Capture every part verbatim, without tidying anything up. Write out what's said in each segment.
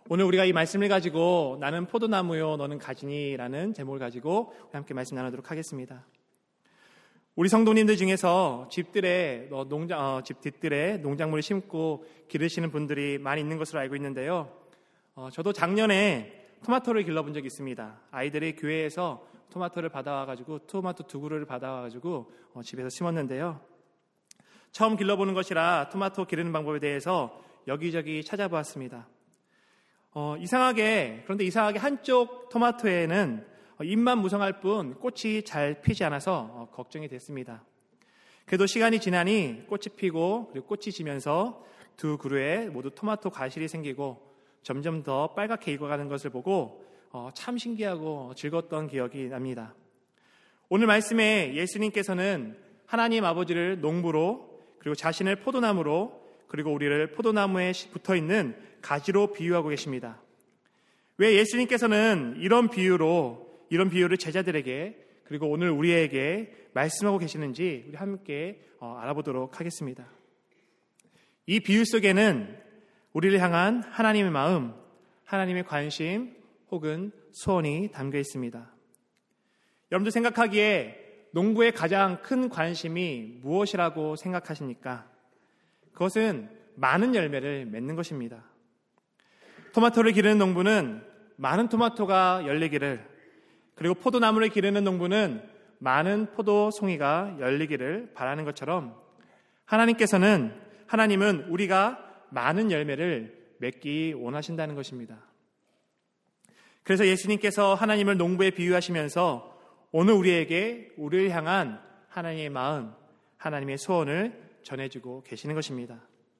오늘 우리가 이 말씀을 가지고 나는 포도나무요 너는 가지니라는 제목을 가지고 함께 말씀 나누도록 하겠습니다. 우리 성도님들 중에서 집들에 농장 어, 집 뒷뜰에 농작물을 심고 기르시는 분들이 많이 있는 것으로 알고 있는데요. 어, 저도 작년에 토마토를 길러본 적이 있습니다. 아이들이 교회에서 토마토를 받아와가지고 토마토 두 그루를 받아와가지고 어, 집에서 심었는데요. 처음 길러보는 것이라 토마토 기르는 방법에 대해서 여기저기 찾아보았습니다. 어, 이상하게 그런데 이상하게 한쪽 토마토에는 잎만 무성할 뿐 꽃이 잘 피지 않아서 어, 걱정이 됐습니다. 그래도 시간이 지나니 꽃이 피고 그리고 꽃이 지면서 두 그루에 모두 토마토 가실이 생기고 점점 더 빨갛게 익어가는 것을 보고 어, 참 신기하고 즐거웠던 기억이 납니다. 오늘 말씀에 예수님께서는 하나님 아버지를 농부로 그리고 자신을 포도나무로 그리고 우리를 포도나무에 붙어있는 가지로 비유하고 계십니다. 왜 예수님께서는 이런 비유로 이런 비유를 제자들에게 그리고 오늘 우리에게 말씀하고 계시는지 우리 함께 어, 알아보도록 하겠습니다. 이 비유 속에는 우리를 향한 하나님의 마음, 하나님의 관심 혹은 소원이 담겨 있습니다. 여러분들 생각하기에 농부의 가장 큰 관심이 무엇이라고 생각하십니까? 그것은 많은 열매를 맺는 것입니다. 토마토를 기르는 농부는 많은 토마토가 열리기를, 그리고 포도나무를 기르는 농부는 많은 포도송이가 열리기를 바라는 것처럼 하나님께서는 하나님은 우리가 많은 열매를 맺기 원하신다는 것입니다. 그래서 예수님께서 하나님을 농부에 비유하시면서 오늘 우리에게 우리를 향한 하나님의 마음, 하나님의 소원을 전해주고 계시는 것입니다.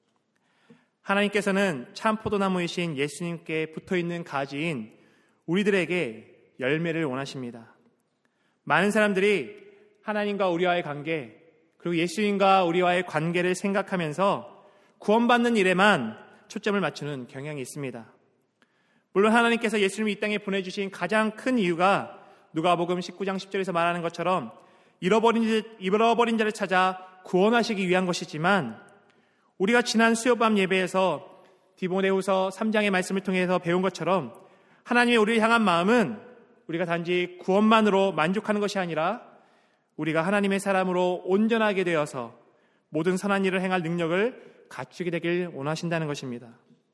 하나님께서는 참 포도나무이신 예수님께 붙어있는 가지인 우리들에게 열매를 원하십니다. 많은 사람들이 하나님과 우리와의 관계, 그리고 예수님과 우리와의 관계를 생각하면서 구원받는 일에만 초점을 맞추는 경향이 있습니다. 물론 하나님께서 예수님을 이 땅에 보내주신 가장 큰 이유가 누가복음 십구 장 십 절에서 말하는 것처럼 잃어버린, 잃어버린 자를 찾아 구원하시기 위한 것이지만 우리가 지난 수요밤 예배에서 디모데후서 삼 장의 말씀을 통해서 배운 것처럼 하나님의 우리를 향한 마음은 우리가 단지 구원만으로 만족하는 것이 아니라 우리가 하나님의 사람으로 온전하게 되어서 모든 선한 일을 행할 능력을 갖추게 되길 원하신다는 것입니다.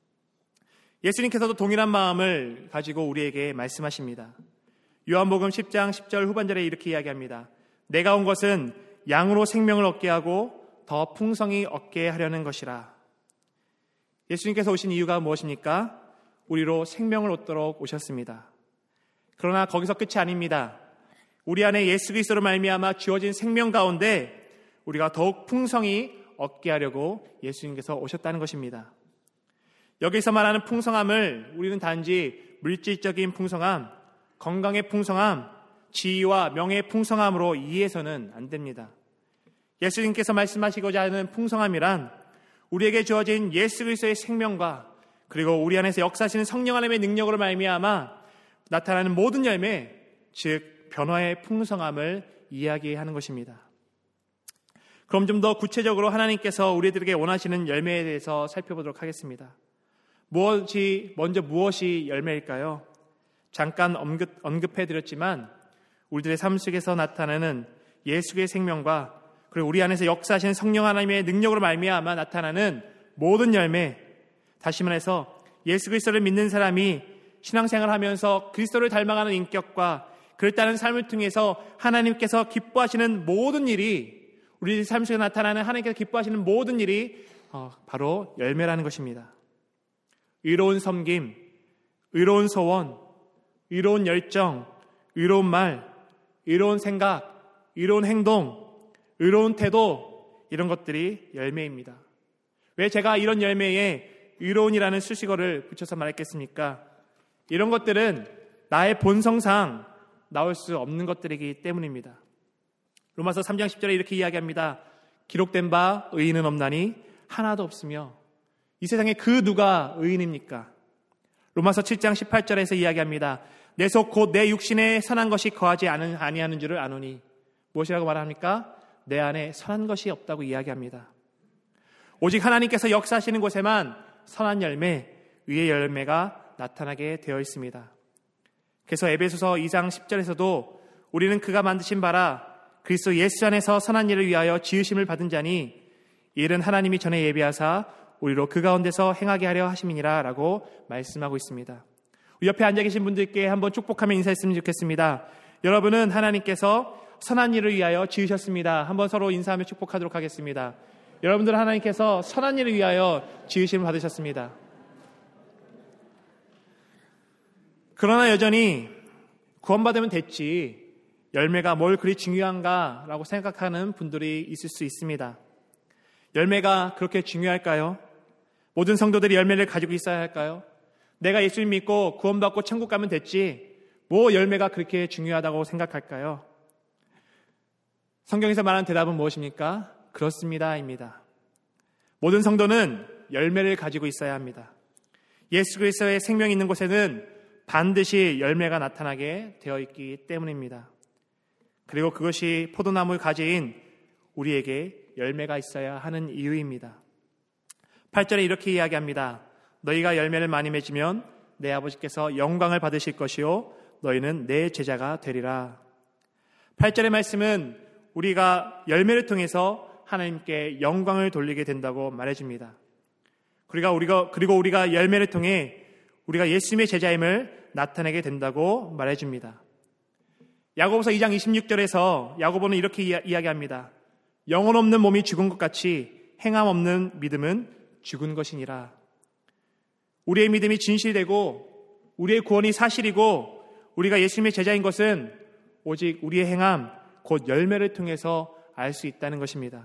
예수님께서도 동일한 마음을 가지고 우리에게 말씀하십니다. 요한복음 십 장 십 절 후반절에 이렇게 이야기합니다. 내가 온 것은 양으로 생명을 얻게 하고 더 풍성히 얻게 하려는 것이라. 예수님께서 오신 이유가 무엇입니까? 우리로 생명을 얻도록 오셨습니다. 그러나 거기서 끝이 아닙니다. 우리 안에 예수 그리스도로 말미암아 주어진 생명 가운데 우리가 더욱 풍성히 얻게 하려고 예수님께서 오셨다는 것입니다. 여기서 말하는 풍성함을 우리는 단지 물질적인 풍성함, 건강의 풍성함, 지위와 명예의 풍성함으로 이해해서는 안 됩니다. 예수님께서 말씀하시고자 하는 풍성함이란 우리에게 주어진 예수 그리스도의 생명과 그리고 우리 안에서 역사하시는 성령 하나님의 능력으로 말미암아 나타나는 모든 열매, 즉 변화의 풍성함을 이야기하는 것입니다. 그럼 좀 더 구체적으로 하나님께서 우리들에게 원하시는 열매에 대해서 살펴보도록 하겠습니다. 무엇이 먼저 무엇이 열매일까요? 잠깐 언급, 언급해드렸지만 우리들의 삶 속에서 나타나는 예수의 생명과 그리고 우리 안에서 역사하시는 성령 하나님의 능력으로 말미암아 나타나는 모든 열매, 다시 말해서 예수 그리스도를 믿는 사람이 신앙생활을 하면서 그리스도를 닮아가는 인격과 그를 따르는 삶을 통해서 하나님께서 기뻐하시는 모든 일이, 우리 삶 속에 나타나는 하나님께서 기뻐하시는 모든 일이 바로 열매라는 것입니다. 의로운 섬김, 의로운 소원, 의로운 열정, 의로운 말, 의로운 생각, 의로운 행동, 의로운 태도, 이런 것들이 열매입니다. 왜 제가 이런 열매에 의로운이라는 수식어를 붙여서 말했겠습니까? 이런 것들은 나의 본성상 나올 수 없는 것들이기 때문입니다. 로마서 삼 장 십 절에 이렇게 이야기합니다. 기록된 바 의인은 없나니 하나도 없으며 이 세상에 그 누가 의인입니까? 로마서 칠 장 십팔 절에서 이야기합니다. 내 속 곧 내 육신에 선한 것이 거하지 아니하는 줄을 아노니. 무엇이라고 말합니까? 내 안에 선한 것이 없다고 이야기합니다. 오직 하나님께서 역사하시는 곳에만 선한 열매, 의의 열매가 나타나게 되어 있습니다. 그래서 에베소서 이 장 십 절에서도 우리는 그가 만드신 바라 그리스도 예수 안에서 선한 일을 위하여 지으심을 받은 자니 이는 하나님이 전에 예비하사 우리로 그 가운데서 행하게 하려 하심이니라 라고 말씀하고 있습니다. 옆에 앉아 계신 분들께 한번 축복하며 인사했으면 좋겠습니다. 여러분은 하나님께서 선한 일을 위하여 지으셨습니다. 한번 서로 인사하며 축복하도록 하겠습니다. 여러분들은 하나님께서 선한 일을 위하여 지으심을 받으셨습니다. 그러나 여전히 구원받으면 됐지, 열매가 뭘 그리 중요한가 라고 생각하는 분들이 있을 수 있습니다. 열매가 그렇게 중요할까요? 모든 성도들이 열매를 가지고 있어야 할까요? 내가 예수님 믿고 구원받고 천국 가면 됐지, 뭐 열매가 그렇게 중요하다고 생각할까요? 성경에서 말하는 대답은 무엇입니까? 그렇습니다 입니다. 모든 성도는 열매를 가지고 있어야 합니다. 예수 그리스도의 생명이 있는 곳에는 반드시 열매가 나타나게 되어 있기 때문입니다. 그리고 그것이 포도나무 가지인 우리에게 열매가 있어야 하는 이유입니다. 팔 절에 이렇게 이야기합니다. 너희가 열매를 많이 맺으면 내 아버지께서 영광을 받으실 것이요 너희는 내 제자가 되리라. 팔 절의 말씀은 우리가 열매를 통해서 하나님께 영광을 돌리게 된다고 말해줍니다. 그리고 우리가, 그리고 우리가 열매를 통해 우리가 예수님의 제자임을 나타내게 된다고 말해줍니다. 야고보서 이 장 이십육 절에서 야고보는 이렇게 이야, 이야기합니다. 영혼 없는 몸이 죽은 것 같이 행함 없는 믿음은 죽은 것이니라. 우리의 믿음이 진실되고 우리의 구원이 사실이고 우리가 예수님의 제자인 것은 오직 우리의 행함, 곧 열매를 통해서 알 수 있다는 것입니다.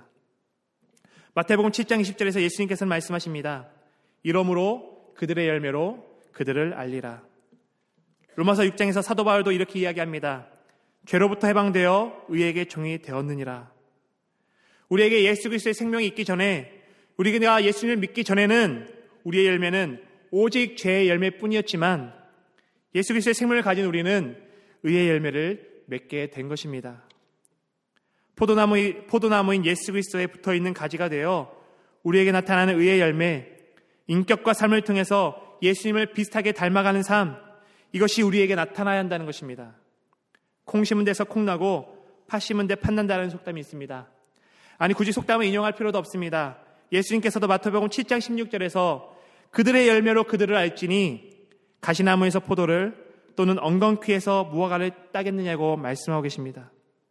마태복음 칠 장 이십 절에서 예수님께서는 말씀하십니다. 이러므로 그들의 열매로 그들을 알리라. 로마서 육 장에서 사도 바울도 이렇게 이야기합니다. 죄로부터 해방되어 의에게 종이 되었느니라. 우리에게 예수 그리스도의 생명이 있기 전에, 우리가 예수님을 믿기 전에는 우리의 열매는 오직 죄의 열매뿐이었지만 예수 그리스도의 생명을 가진 우리는 의의 열매를 맺게 된 것입니다. 포도나무, 포도나무인 예수 그리스도에 붙어있는 가지가 되어 우리에게 나타나는 의의 열매, 인격과 삶을 통해서 예수님을 비슷하게 닮아가는 삶, 이것이 우리에게 나타나야 한다는 것입니다. 콩 심은 데서 콩 나고 팥 심은 데 팥 난다는 속담이 있습니다. 아니 굳이 속담을 인용할 필요도 없습니다. 예수님께서도 마태복음 칠 장 십육 절에서 그들의 열매로 그들을 알지니 가시나무에서 포도를 또는 엉겅퀴에서 무화과를 따겠느냐고 말씀하고 계십니다.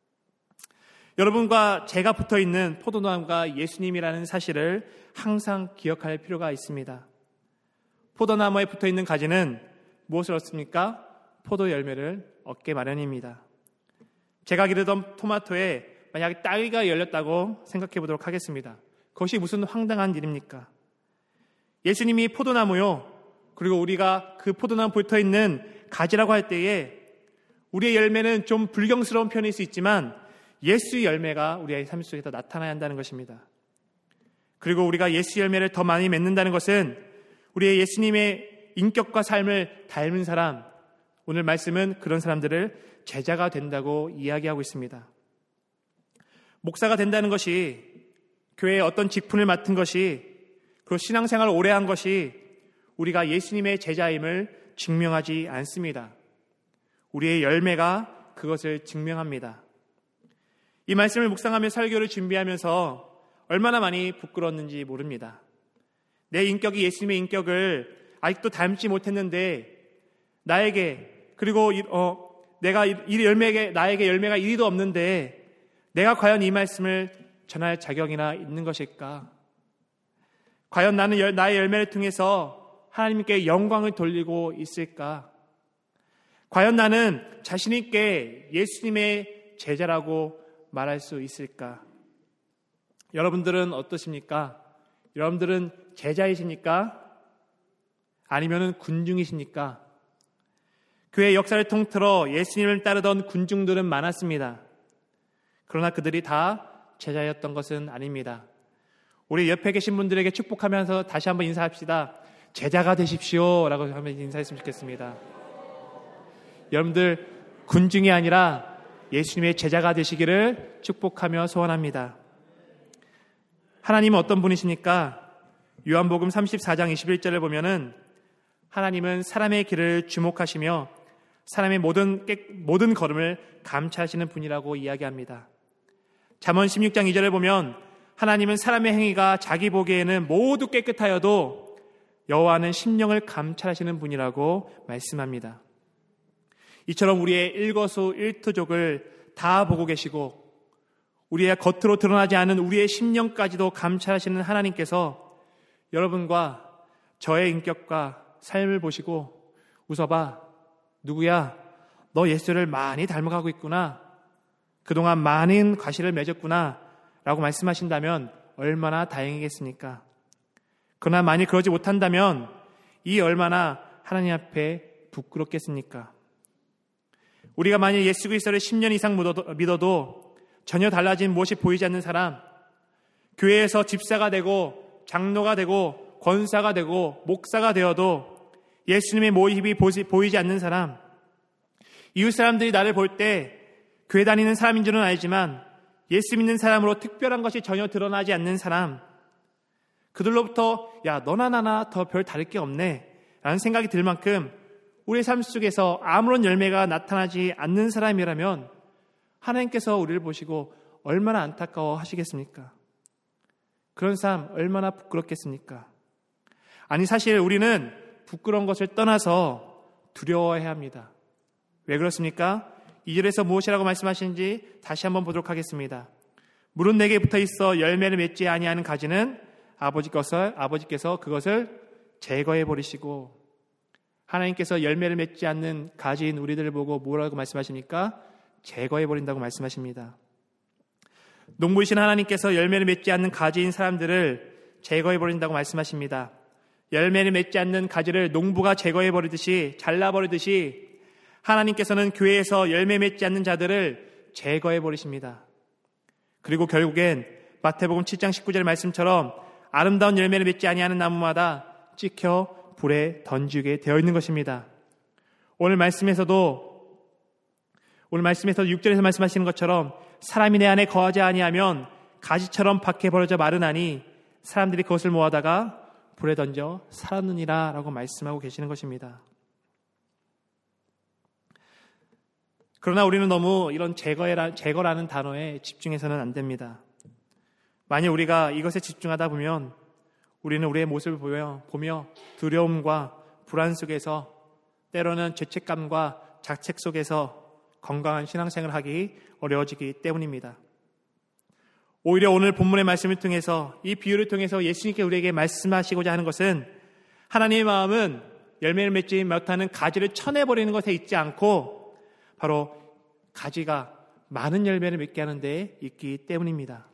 여러분과 제가 붙어있는 포도나무가 예수님이라는 사실을 항상 기억할 필요가 있습니다. 포도나무에 붙어있는 가지는 무엇을 얻습니까? 포도 열매를 얻게 마련입니다. 제가 기르던 토마토에 만약에 딸기가 열렸다고 생각해 보도록 하겠습니다. 그것이 무슨 황당한 일입니까? 예수님이 포도나무요, 그리고 우리가 그 포도나무 붙어있는 가지라고 할 때에 우리의 열매는 좀 불경스러운 편일 수 있지만 예수의 열매가 우리의 삶 속에서 나타나야 한다는 것입니다. 그리고 우리가 예수 열매를 더 많이 맺는다는 것은 우리의 예수님의 인격과 삶을 닮은 사람, 오늘 말씀은 그런 사람들을 제자가 된다고 이야기하고 있습니다. 목사가 된다는 것이, 교회에 어떤 직분을 맡은 것이, 그리고 신앙생활을 오래 한 것이 우리가 예수님의 제자임을 증명하지 않습니다. 우리의 열매가 그것을 증명합니다. 이 말씀을 묵상하며 설교를 준비하면서 얼마나 많이 부끄러웠는지 모릅니다. 내 인격이 예수님의 인격을 아직도 닮지 못했는데 나에게, 그리고 어, 내가 이 열매에 나에게 열매가 이리도 없는데 내가 과연 이 말씀을 전할 자격이나 있는 것일까? 과연 나는 열, 나의 열매를 통해서 하나님께 영광을 돌리고 있을까? 과연 나는 자신 있게 예수님의 제자라고 말할 수 있을까? 여러분들은 어떠십니까? 여러분들은 제자이십니까? 아니면은 군중이십니까? 교회 역사를 통틀어 예수님을 따르던 군중들은 많았습니다. 그러나 그들이 다 제자였던 것은 아닙니다. 우리 옆에 계신 분들에게 축복하면서 다시 한번 인사합시다. 제자가 되십시오 라고 한번 인사했으면 좋겠습니다. 여러분들 군중이 아니라 예수님의 제자가 되시기를 축복하며 소원합니다. 하나님은 어떤 분이십니까? 요한복음 삼십사 장 이십일 절을 보면은 하나님은 사람의 길을 주목하시며 사람의 모든, 깨, 모든 걸음을 감찰하시는 분이라고 이야기합니다. 잠언 십육 장 이 절을 보면 하나님은 사람의 행위가 자기 보기에는 모두 깨끗하여도 여호와는 심령을 감찰하시는 분이라고 말씀합니다. 이처럼 우리의 일거수일투족을 다 보고 계시고 우리의 겉으로 드러나지 않은 우리의 심령까지도 감찰하시는 하나님께서 여러분과 저의 인격과 삶을 보시고 웃어봐. 누구야? 너 예수를 많이 닮아가고 있구나. 그동안 많은 과실을 맺었구나 라고 말씀하신다면 얼마나 다행이겠습니까? 그러나 만일 그러지 못한다면 이 얼마나 하나님 앞에 부끄럽겠습니까? 우리가 만일 예수 그리스도를 십 년 이상 믿어도 전혀 달라진 무엇이 보이지 않는 사람, 교회에서 집사가 되고 장로가 되고 권사가 되고 목사가 되어도 예수님의 모습이 보이지 않는 사람, 이웃 사람들이 나를 볼 때 교회 다니는 사람인 줄은 알지만 예수 믿는 사람으로 특별한 것이 전혀 드러나지 않는 사람, 그들로부터 야 너나 나나 더 별 다를 게 없네 라는 생각이 들 만큼 우리의 삶 속에서 아무런 열매가 나타나지 않는 사람이라면 하나님께서 우리를 보시고 얼마나 안타까워 하시겠습니까? 그런 삶 얼마나 부끄럽겠습니까? 아니 사실 우리는 부끄러운 것을 떠나서 두려워해야 합니다. 왜 그렇습니까? 이 절에서 무엇이라고 말씀하시는지 다시 한번 보도록 하겠습니다. 물은 내게 붙어 있어 열매를 맺지 아니하는 가지는 아버지 것을, 아버지께서 그것을 제거해 버리시고, 하나님께서 열매를 맺지 않는 가지인 우리들을 보고 뭐라고 말씀하십니까? 제거해 버린다고 말씀하십니다. 농부이신 하나님께서 열매를 맺지 않는 가지인 사람들을 제거해 버린다고 말씀하십니다. 열매를 맺지 않는 가지를 농부가 제거해 버리듯이, 잘라 버리듯이 하나님께서는 교회에서 열매 맺지 않는 자들을 제거해 버리십니다. 그리고 결국엔 마태복음 칠 장 십구 절 말씀처럼 아름다운 열매를 맺지 아니하는 나무마다 찍혀 불에 던지게 되어 있는 것입니다. 오늘 말씀에서도 오늘 말씀에서 육 절에서 말씀하시는 것처럼 사람이 내 안에 거하지 아니하면 가지처럼 밖에 벌어져 마르나니 사람들이 그것을 모아다가 불에 던져 살았느니라 라고 말씀하고 계시는 것입니다. 그러나 우리는 너무 이런 제거라, 제거라는 단어에 집중해서는 안 됩니다. 만약 우리가 이것에 집중하다 보면 우리는 우리의 모습을 보며, 보며 두려움과 불안 속에서, 때로는 죄책감과 자책 속에서 건강한 신앙생활을 하기 어려워지기 때문입니다. 오히려 오늘 본문의 말씀을 통해서, 이 비유를 통해서 예수님께 우리에게 말씀하시고자 하는 것은 하나님의 마음은 열매를 맺지 못하는 가지를 쳐내버리는 것에 있지 않고 바로 가지가 많은 열매를 맺게 하는 데 있기 때문입니다.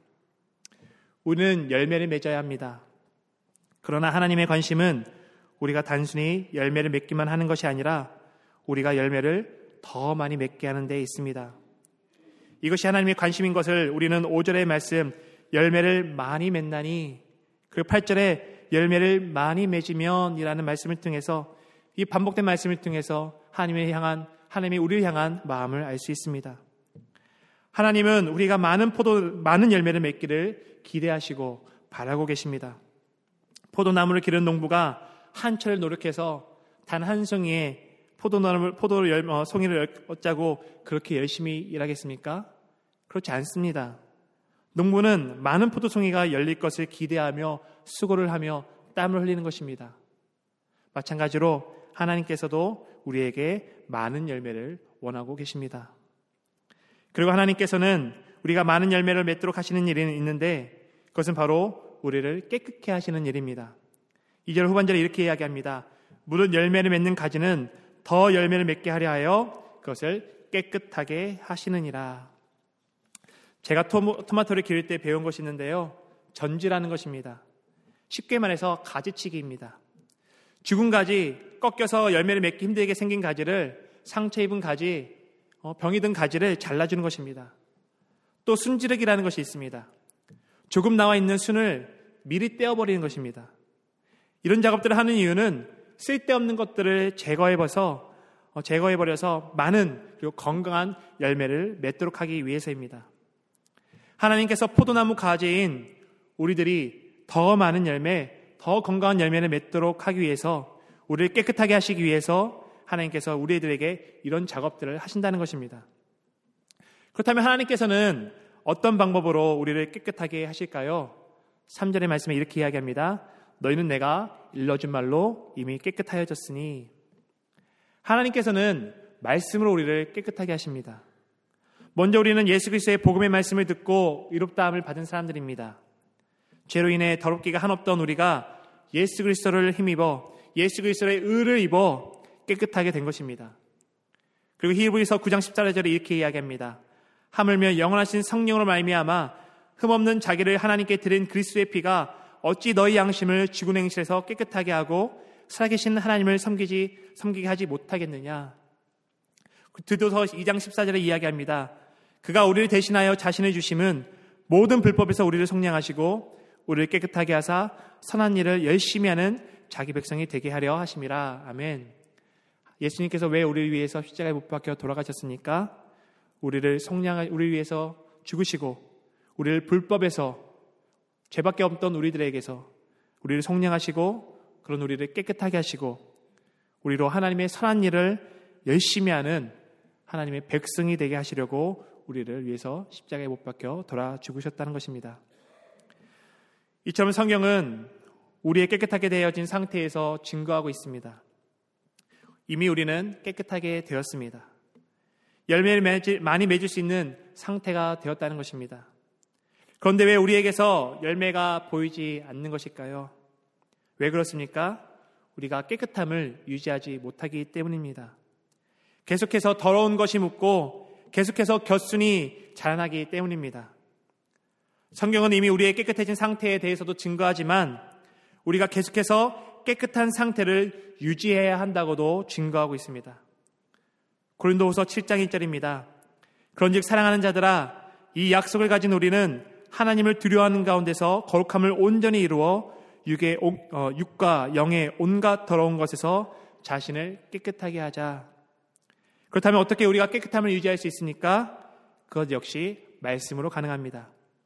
우리는 열매를 맺어야 합니다. 그러나 하나님의 관심은 우리가 단순히 열매를 맺기만 하는 것이 아니라 우리가 열매를 더 많이 맺게 하는 데 있습니다. 이것이 하나님의 관심인 것을 우리는 오 절의 말씀 열매를 많이 맺나니, 그리고 팔 절에 열매를 많이 맺으면 이라는 말씀을 통해서, 이 반복된 말씀을 통해서 하나님을 향한, 하나님이 우리를 향한 마음을 알 수 있습니다. 하나님은 우리가 많은 포도, 많은 열매를 맺기를 기대하시고 바라고 계십니다. 포도나무를 기르는 농부가 한철 노력해서 단 한 송이의 포도나무, 포도 열, 어, 송이를 얻자고 그렇게 열심히 일하겠습니까? 그렇지 않습니다. 농부는 많은 포도송이가 열릴 것을 기대하며 수고를 하며 땀을 흘리는 것입니다. 마찬가지로 하나님께서도 우리에게 많은 열매를 원하고 계십니다. 그리고 하나님께서는 우리가 많은 열매를 맺도록 하시는 일이 있는데 그것은 바로 우리를 깨끗게 하시는 일입니다. 이 절 후반절에 이렇게 이야기합니다. 물은 열매를 맺는 가지는 더 열매를 맺게 하려 하여 그것을 깨끗하게 하시느니라. 제가 토, 토마토를 기를 때 배운 것이 있는데요. 전지라는 것입니다. 쉽게 말해서 가지치기입니다. 죽은 가지, 꺾여서 열매를 맺기 힘들게 생긴 가지를, 상처 입은 가지, 병이 든 가지를 잘라주는 것입니다. 또 순지르기라는 것이 있습니다. 조금 나와 있는 순을 미리 떼어버리는 것입니다. 이런 작업들을 하는 이유는 쓸데없는 것들을 제거해버려서, 제거해버려서 많은 그리고 건강한 열매를 맺도록 하기 위해서입니다. 하나님께서 포도나무 가지인 우리들이 더 많은 열매, 더 건강한 열매를 맺도록 하기 위해서 우리를 깨끗하게 하시기 위해서 하나님께서 우리들에게 이런 작업들을 하신다는 것입니다. 그렇다면 하나님께서는 어떤 방법으로 우리를 깨끗하게 하실까요? 삼 절의 말씀에 이렇게 이야기합니다. 너희는 내가 일러준 말로 이미 깨끗하여졌으니. 하나님께서는 말씀으로 우리를 깨끗하게 하십니다. 먼저 우리는 예수 그리스도의 복음의 말씀을 듣고 의롭다함을 받은 사람들입니다. 죄로 인해 더럽기가 한없던 우리가 예수 그리스도를 힘입어 예수 그리스도의 의를 입어 깨끗하게 된 것입니다. 그리고 히브리서 구 장 십사 절에 이렇게 이야기합니다. 하물며 영원하신 성령으로 말미암아 흠없는 자기를 하나님께 드린 그리스도의 피가 어찌 너희 양심을 죽은 행실에서 깨끗하게 하고 살아계신 하나님을 섬기지 섬기게 하지 못하겠느냐. 디도서 이 장 십사 절에 이야기합니다. 그가 우리를 대신하여 자신을 주심은 모든 불법에서 우리를 속량하시고 우리를 깨끗하게 하사 선한 일을 열심히 하는 자기 백성이 되게 하려 하심이라. 아멘. 예수님께서 왜 우리를 위해서 십자가에 못 박혀 돌아가셨습니까? 우리를 속량하, 우리를 위해서 죽으시고 우리를 불법에서 죄밖에 없던 우리들에게서 우리를 속량하시고 그런 우리를 깨끗하게 하시고 우리로 하나님의 선한 일을 열심히 하는 하나님의 백성이 되게 하시려고 우리를 위해서 십자가에 못 박혀 돌아 죽으셨다는 것입니다. 이처럼 성경은 우리의 깨끗하게 되어진 상태에서 증거하고 있습니다. 이미 우리는 깨끗하게 되었습니다. 열매를 맺을, 많이 맺을 수 있는 상태가 되었다는 것입니다. 그런데 왜 우리에게서 열매가 보이지 않는 것일까요? 왜 그렇습니까? 우리가 깨끗함을 유지하지 못하기 때문입니다. 계속해서 더러운 것이 묻고 계속해서 곁순이 자라나기 때문입니다. 성경은 이미 우리의 깨끗해진 상태에 대해서도 증거하지만 우리가 계속해서 깨끗한 상태를 유지해야 한다고도 증거하고 있습니다. 고린도후서 칠 장 일 절입니다. 그런즉 사랑하는 자들아 이 약속을 가진 우리는 하나님을 두려워하는 가운데서 거룩함을 온전히 이루어 육의, 어, 육과 영의 온갖 더러운 것에서 자신을 깨끗하게 하자. 그렇다면 어떻게 우리가 깨끗함을 유지할 수 있습니까? 그것 역시 말씀으로 가능합니다.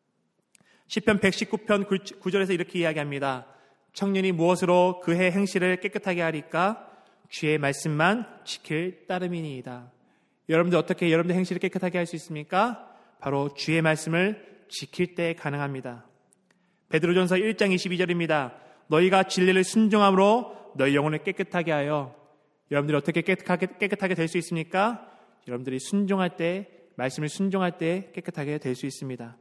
시편 백십구 편 구 절에서 이렇게 이야기합니다. 청년이 무엇으로 그의 행실을 깨끗하게 하리까? 주의 말씀만 지킬 따름이니이다. 여러분들 어떻게 여러분들 행실을 깨끗하게 할 수 있습니까? 바로 주의 말씀을 지킬 때 가능합니다. 베드로전서 일 장 이십이 절입니다. 너희가 진리를 순종함으로 너희 영혼을 깨끗하게 하여. 여러분들이 어떻게 깨끗하게, 깨끗하게 될 수 있습니까? 여러분들이 순종할 때, 말씀을 순종할 때 깨끗하게 될 수 있습니다.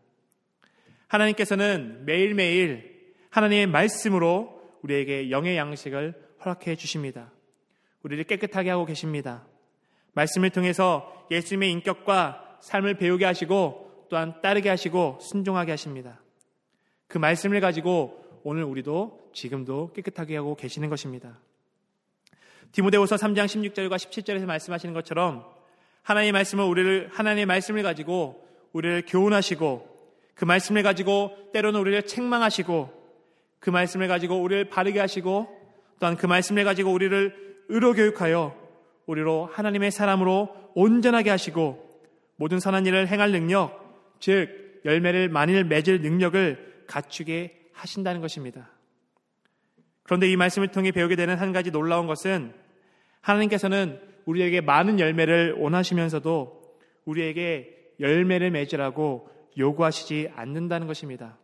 하나님께서는 매일매일 하나님의 말씀으로 우리에게 영의 양식을 허락해 주십니다. 우리를 깨끗하게 하고 계십니다. 말씀을 통해서 예수님의 인격과 삶을 배우게 하시고 또한 따르게 하시고 순종하게 하십니다. 그 말씀을 가지고 오늘 우리도 지금도 깨끗하게 하고 계시는 것입니다. 디모데후서 삼 장 십육 절과 십칠 절에서 말씀하시는 것처럼 하나님의 말씀을 우리를 하나님의 말씀을 가지고 우리를 교훈하시고 그 말씀을 가지고 때로는 우리를 책망하시고 그 말씀을 가지고 우리를 바르게 하시고 또한 그 말씀을 가지고 우리를 의로 교육하여 우리로 하나님의 사람으로 온전하게 하시고 모든 선한 일을 행할 능력, 즉 열매를 많이 맺을 능력을 갖추게 하신다는 것입니다. 그런데 이 말씀을 통해 배우게 되는 한 가지 놀라운 것은 하나님께서는 우리에게 많은 열매를 원하시면서도 우리에게 열매를 맺으라고 요구하시지 않는다는 것입니다.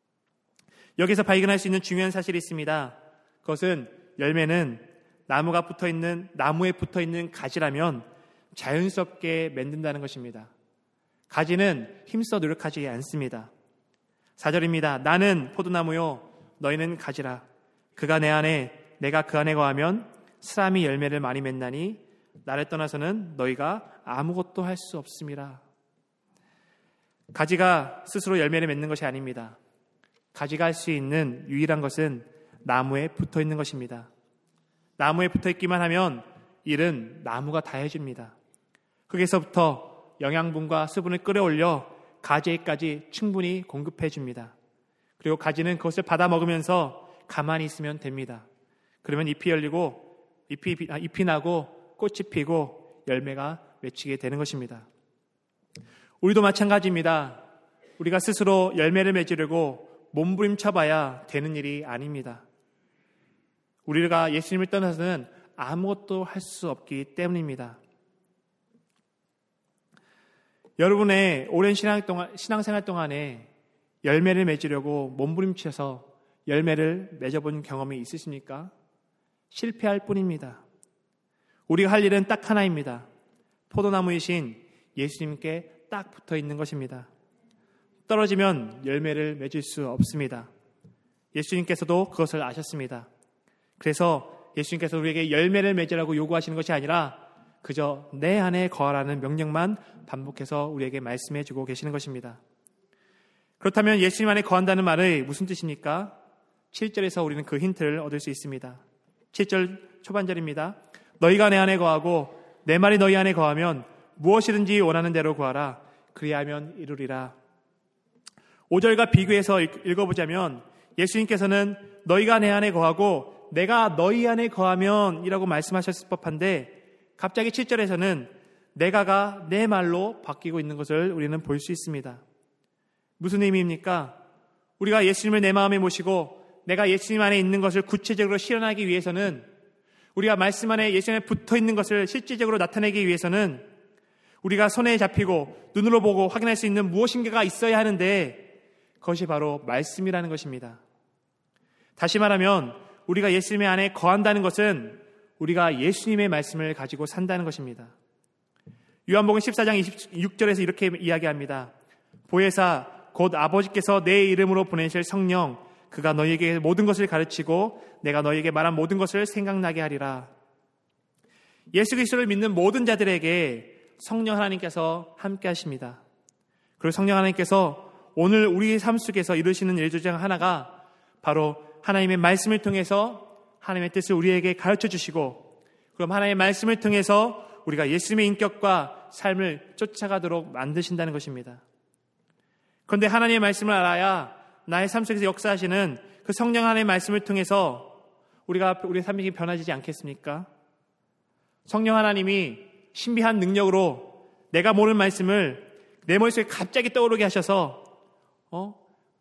여기서 발견할 수 있는 중요한 사실이 있습니다. 그것은 열매는 나무가 붙어있는, 나무에 붙어있는 가지라면 자연스럽게 맺는다는 것입니다. 가지는 힘써 노력하지 않습니다. 사 절입니다. 나는 포도나무요 너희는 가지라. 그가 내 안에 내가 그 안에 거하면 사람이 열매를 많이 맺나니 나를 떠나서는 너희가 아무것도 할 수 없음이라. 가지가 스스로 열매를 맺는 것이 아닙니다. 가지가 할 수 있는 유일한 것은 나무에 붙어있는 것입니다. 나무에 붙어있기만 하면 일은 나무가 다 해줍니다. 거기서부터 영양분과 수분을 끌어올려 가지에까지 충분히 공급해 줍니다. 그리고 가지는 그것을 받아 먹으면서 가만히 있으면 됩니다. 그러면 잎이 열리고 잎이, 아, 잎이 나고 꽃이 피고 열매가 맺히게 되는 것입니다. 우리도 마찬가지입니다. 우리가 스스로 열매를 맺으려고 몸부림쳐봐야 되는 일이 아닙니다. 우리가 예수님을 떠나서는 아무것도 할 수 없기 때문입니다. 여러분의 오랜 신앙 동안, 신앙생활 동안에 열매를 맺으려고 몸부림쳐서 열매를 맺어본 경험이 있으십니까? 실패할 뿐입니다. 우리가 할 일은 딱 하나입니다. 포도나무이신 예수님께 딱 붙어 있는 것입니다. 떨어지면 열매를 맺을 수 없습니다. 예수님께서도 그것을 아셨습니다. 그래서 예수님께서 우리에게 열매를 맺으라고 요구하시는 것이 아니라 그저 내 안에 거하라는 명령만 반복해서 우리에게 말씀해 주고 계시는 것입니다. 그렇다면 예수님 안에 거한다는 말의 무슨 뜻입니까? 칠 절에서 우리는 그 힌트를 얻을 수 있습니다. 칠 절 초반절입니다. 너희가 내 안에 거하고 내 말이 너희 안에 거하면 무엇이든지 원하는 대로 구하라. 그리하면 이루리라. 오 절과 비교해서 읽어보자면 예수님께서는 너희가 내 안에 거하고 내가 너희 안에 거하면 이라고 말씀하셨을 법한데 갑자기 칠 절에서는 내가가 내 말로 바뀌고 있는 것을 우리는 볼 수 있습니다. 무슨 의미입니까? 우리가 예수님을 내 마음에 모시고 내가 예수님 안에 있는 것을 구체적으로 실현하기 위해서는 우리가 말씀 안에 예수님에 붙어 있는 것을 실질적으로 나타내기 위해서는 우리가 손에 잡히고 눈으로 보고 확인할 수 있는 무엇인가가 있어야 하는데 그것이 바로 말씀이라는 것입니다. 다시 말하면 우리가 예수님 안에 거한다는 것은 우리가 예수님의 말씀을 가지고 산다는 것입니다. 요한복음 십사 장 이십육 절에서 이렇게 이야기합니다. 보혜사 곧 아버지께서 내 이름으로 보내실 성령 그가 너희에게 모든 것을 가르치고 내가 너희에게 말한 모든 것을 생각나게 하리라. 예수 그리스도를 믿는 모든 자들에게 성령 하나님께서 함께 하십니다. 그리고 성령 하나님께서 오늘 우리의 삶 속에서 이루시는 일 중 하나가 바로 하나님의 말씀을 통해서 하나님의 뜻을 우리에게 가르쳐 주시고 그럼 하나님의 말씀을 통해서 우리가 예수님의 인격과 삶을 쫓아가도록 만드신다는 것입니다. 그런데 하나님의 말씀을 알아야 나의 삶 속에서 역사하시는 그 성령 하나님의 말씀을 통해서 우리가 우리의 삶이 변화지지 않겠습니까? 성령 하나님이 신비한 능력으로 내가 모르는 말씀을 내 머릿속에 갑자기 떠오르게 하셔서 어?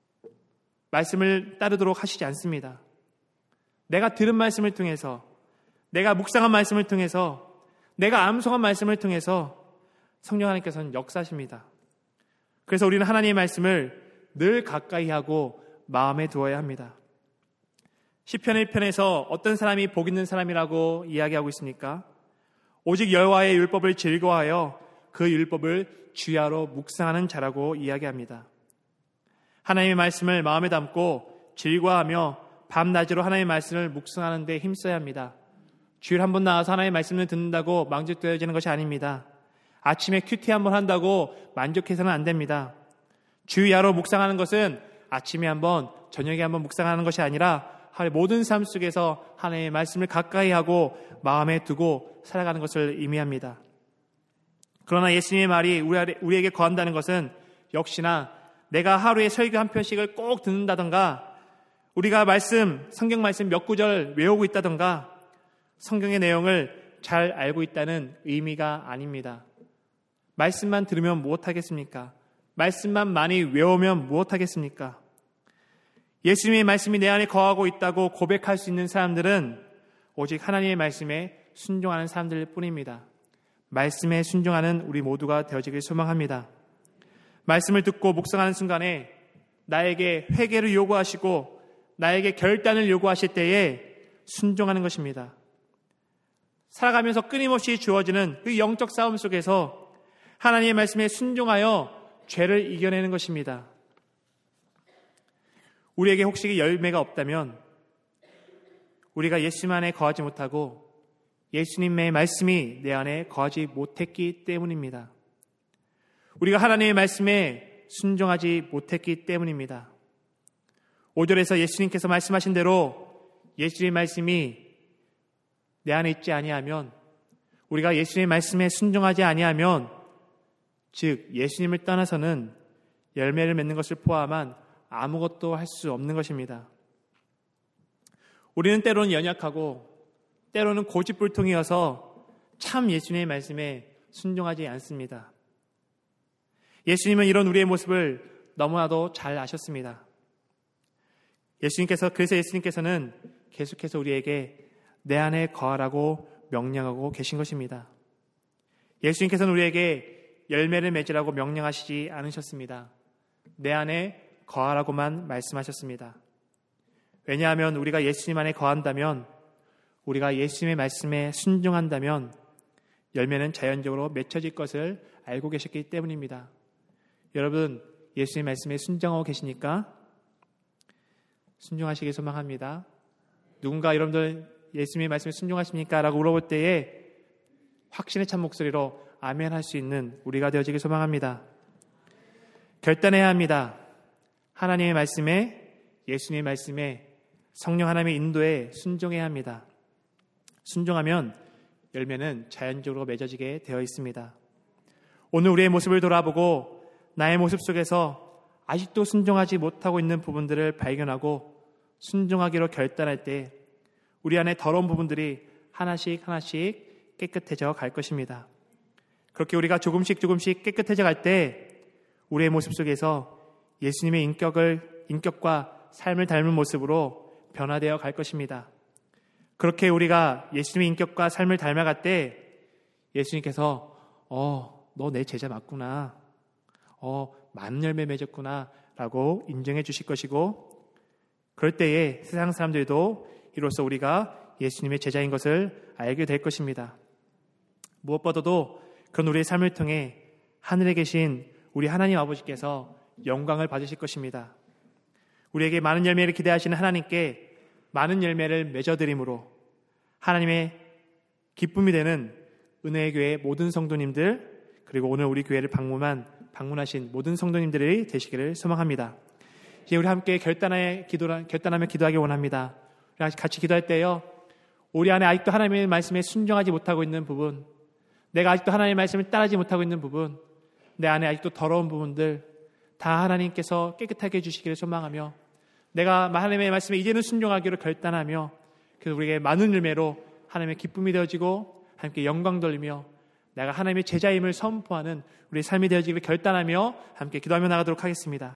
말씀을 따르도록 하시지 않습니다. 내가 들은 말씀을 통해서 내가 묵상한 말씀을 통해서 내가 암송한 말씀을 통해서 성령 하나님께서는 역사하십니다. 그래서 우리는 하나님의 말씀을 늘 가까이 하고 마음에 두어야 합니다. 시편 일 편에서 어떤 사람이 복 있는 사람이라고 이야기하고 있습니까? 오직 여호와의 율법을 즐거워하여 그 율법을 주야로 묵상하는 자라고 이야기합니다. 하나님의 말씀을 마음에 담고 즐거워하며 밤낮으로 하나님의 말씀을 묵상하는 데 힘써야 합니다. 주일 한 번 나와서 하나님의 말씀을 듣는다고 만족되어지는 것이 아닙니다. 아침에 큐티 한 번 한다고 만족해서는 안 됩니다. 주야로 묵상하는 것은 아침에 한 번, 저녁에 한 번 묵상하는 것이 아니라 하루의 모든 삶 속에서 하나님의 말씀을 가까이 하고 마음에 두고 살아가는 것을 의미합니다. 그러나 예수님의 말이 우리에게 거한다는 것은 역시나 내가 하루에 설교 한 편씩을 꼭 듣는다던가 우리가 말씀, 성경 말씀 몇 구절 외우고 있다던가 성경의 내용을 잘 알고 있다는 의미가 아닙니다. 말씀만 들으면 무엇하겠습니까? 말씀만 많이 외우면 무엇하겠습니까? 예수님의 말씀이 내 안에 거하고 있다고 고백할 수 있는 사람들은 오직 하나님의 말씀에 순종하는 사람들 뿐입니다. 말씀에 순종하는 우리 모두가 되어지길 소망합니다. 말씀을 듣고 묵상하는 순간에 나에게 회개를 요구하시고 나에게 결단을 요구하실 때에 순종하는 것입니다. 살아가면서 끊임없이 주어지는 그 영적 싸움 속에서 하나님의 말씀에 순종하여 죄를 이겨내는 것입니다. 우리에게 혹시 열매가 없다면 우리가 예수님 안에 거하지 못하고 예수님의 말씀이 내 안에 거하지 못했기 때문입니다. 우리가 하나님의 말씀에 순종하지 못했기 때문입니다. 오 절에서 예수님께서 말씀하신 대로 예수님의 말씀이 내 안에 있지 아니하면 우리가 예수님의 말씀에 순종하지 아니하면 즉 예수님을 떠나서는 열매를 맺는 것을 포함한 아무것도 할 수 없는 것입니다. 우리는 때로는 연약하고 때로는 고집불통이어서 참 예수님의 말씀에 순종하지 않습니다. 예수님은 이런 우리의 모습을 너무나도 잘 아셨습니다. 예수님께서 그래서 예수님께서는 계속해서 우리에게 내 안에 거하라고 명령하고 계신 것입니다. 예수님께서는 우리에게 열매를 맺으라고 명령하시지 않으셨습니다. 내 안에 거하라고만 말씀하셨습니다. 왜냐하면 우리가 예수님 안에 거한다면, 우리가 예수님의 말씀에 순종한다면 열매는 자연적으로 맺혀질 것을 알고 계셨기 때문입니다. 여러분, 예수님의 말씀에 순종하고 계시니까? 순종하시길 소망합니다. 누군가 여러분들 예수님의 말씀에 순종하십니까? 라고 물어볼 때에 확신에 찬 목소리로 아멘 할 수 있는 우리가 되어지길 소망합니다. 결단해야 합니다. 하나님의 말씀에, 예수님의 말씀에, 성령 하나님의 인도에 순종해야 합니다. 순종하면 열매는 자연적으로 맺어지게 되어 있습니다. 오늘 우리의 모습을 돌아보고 나의 모습 속에서 아직도 순종하지 못하고 있는 부분들을 발견하고 순종하기로 결단할 때 우리 안에 더러운 부분들이 하나씩 하나씩 깨끗해져 갈 것입니다. 그렇게 우리가 조금씩 조금씩 깨끗해져 갈 때 우리의 모습 속에서 예수님의 인격을, 인격과 삶을 닮은 모습으로 변화되어 갈 것입니다. 그렇게 우리가 예수님의 인격과 삶을 닮아갈 때 예수님께서 어, 너 내 제자 맞구나. 어, 많은 열매 맺었구나 라고 인정해 주실 것이고, 그럴 때에 세상 사람들도 이로써 우리가 예수님의 제자인 것을 알게 될 것입니다. 무엇보다도 그런 우리의 삶을 통해 하늘에 계신 우리 하나님 아버지께서 영광을 받으실 것입니다. 우리에게 많은 열매를 기대하시는 하나님께 많은 열매를 맺어드림으로 하나님의 기쁨이 되는 은혜의 교회 모든 성도님들, 그리고 오늘 우리 교회를 방문한, 방문하신 모든 성도님들이 되시기를 소망합니다. 이제 우리 함께 결단하여 기도, 결단하며 기도하기 원합니다. 우리 같이 기도할 때요, 우리 안에 아직도 하나님의 말씀에 순종하지 못하고 있는 부분, 내가 아직도 하나님의 말씀을 따르지 못하고 있는 부분, 내 안에 아직도 더러운 부분들 다 하나님께서 깨끗하게 해주시기를 소망하며, 내가 하나님의 말씀에 이제는 순종하기로 결단하며, 그래서 우리에게 많은 열매로 하나님의 기쁨이 되어지고 함께 영광 돌리며 내가 하나님의 제자임을 선포하는 우리의 삶이 되어지기를 결단하며 함께 기도하며 나가도록 하겠습니다.